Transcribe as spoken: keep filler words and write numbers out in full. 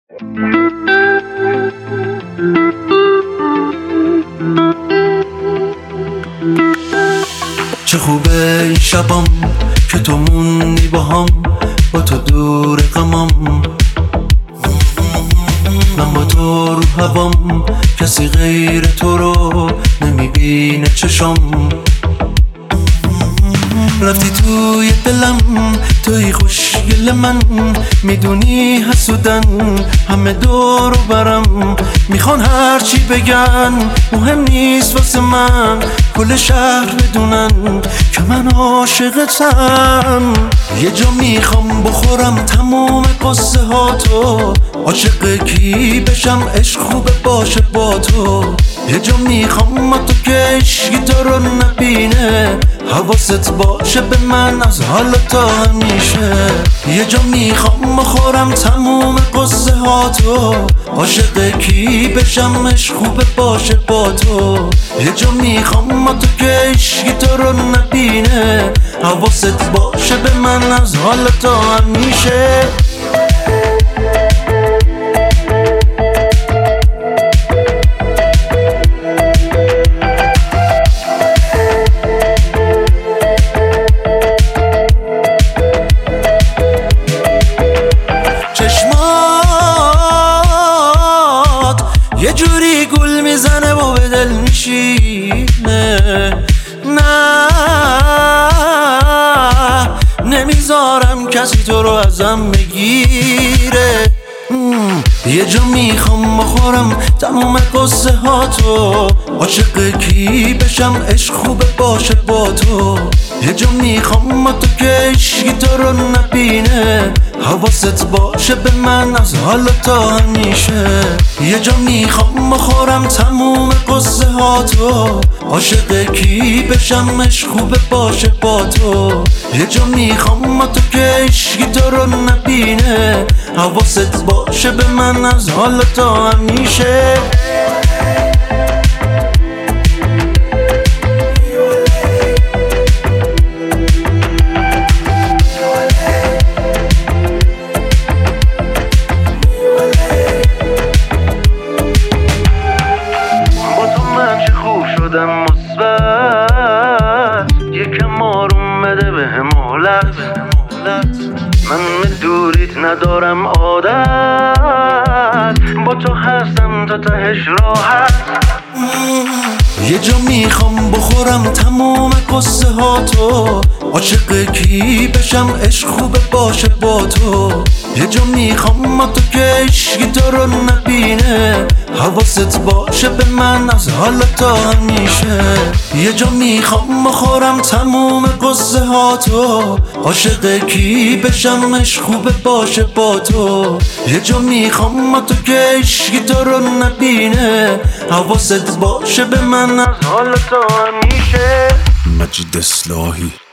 چه خوبه این شبام که تو موندی با هم، با تو دور غمام، من با تو رو هوام، کسی غیر تو رو نمیبینه چشام. رفتی توی دلم، توی خوشگل من، میدونی حسودن همه دور و برم، میخوان هرچی بگن مهم نیست واسه من، کل شهر بدونن که من عاشقتم. یه جا میخوام بخورم تموم قصه ها تو، عاشق کی بشم عشق خوبه باشه با تو. یه جا میخوام ما تو که عشقی تو رو نبینه، حواست باشه به من از حالا تا همیشه. یه جا میخوام بخورم تموم قصه ها تو، عاشق کی بشم عشق خوبه باشه با تو. یه جا میخوام ما تو که عشقی تو رو نبینه، حواست باشه به من از حالا تا همیشه. چشمات یه جوری گل میزنه و به دل میشینه، نه نمیذارم کسی تو رو ازم بگیره. یه جا میخوام بخورم تموم قصه ها تو، عاشق کی بشم عشق خوبه باشه با تو. یه جا میخوام ما تو که عشقی تو رو نبینه، حواست باشه به من از حالا تا همیشه. یه جا میخوام بخورم تموم قصه ها تو، عاشق کی بشم عشق خوبه باشه با تو. یه جا میخوام ما تو که عشقی تو رو نبینه، حواست باشه به من از حالا تا همیشه. شدم مثبت، یکم آروم بده به مهلت، من به دوریت ندارم عادت، با تو هستم تا تهش راحت. یه جا میخوام بخورم تموم قصه ها تو، عاشق کی بشم عشق خوبه باشه با تو. یه جا میخوام ما تو که عشقی تو رو نبینه، حواست باشه به من از حالا تا همیشه. یه جا میخوام بخورم تموم قصه ها تو، عاشق کی بشم عشق خوبه باشه با تو. یه جا میخوام ما تو که عشقی تو رو نبینه، حواست باشه به من از حالا تا همیشه. مجید اصلاحی.